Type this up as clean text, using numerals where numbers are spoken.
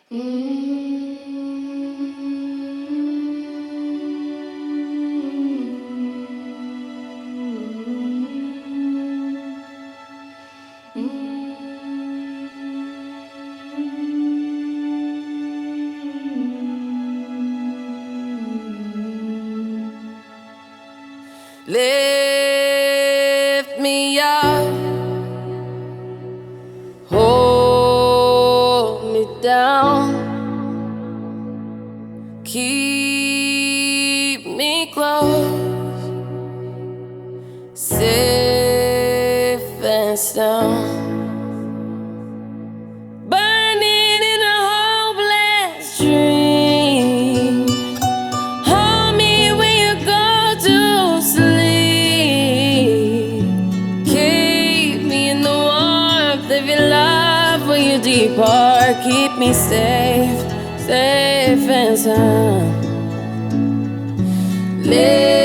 Lift me up, hold me down, keep me close, safe and sound. Burning in a hopeless dream, hold me when you go to sleep. Keep me in the warmth of your love when you depart. Keep me safe, safe and sound.